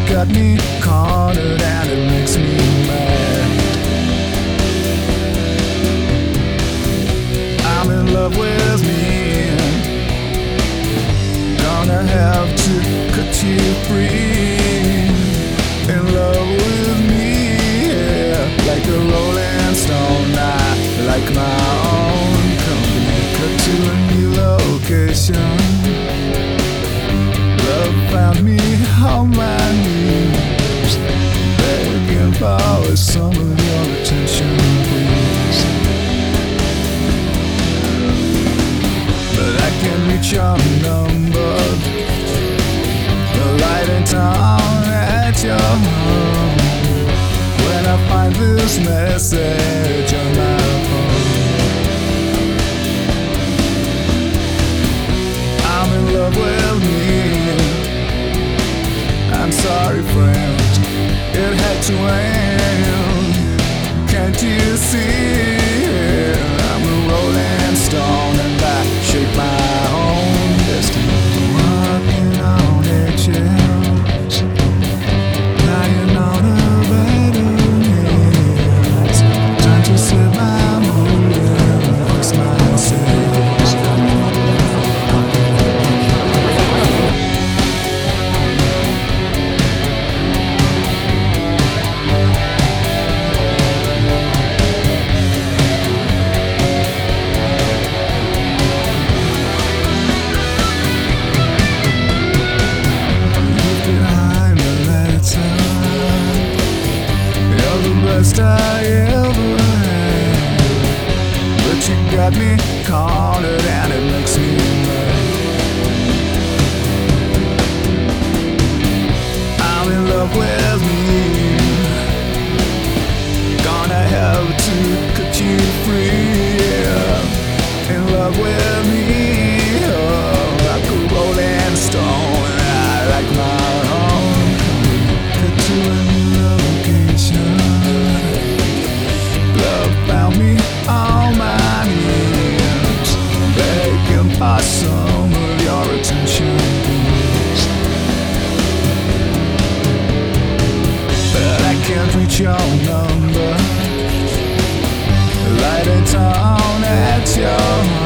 got me cornered and it makes me mad. I'm in love with me, gonna have to cut you free. In love with me, yeah, like a rolling stone. I like my own company. Cut to a new location. Love found me on my knees, begging for some of your attention, please. But I can't reach your number. The light in town at your home. When I find this message on my phone, I'm in love with me. I'm sorry, friend, it had to end. Can't you see? I'm a rolling stone and I shape my own destiny. Walking on eggshells, lying on a bed of nails. Trying to slip my mood and fix myself. Best I ever had, but you got me cornered and it makes me mad. I'm in love with me, gonna have to cut you free. Yeah. In love with me, oh, like a rolling stone. I like my own company. Cut to a new location. Found me on my knees, begging for some of your attention, please. But I can't reach your number. Light in town at your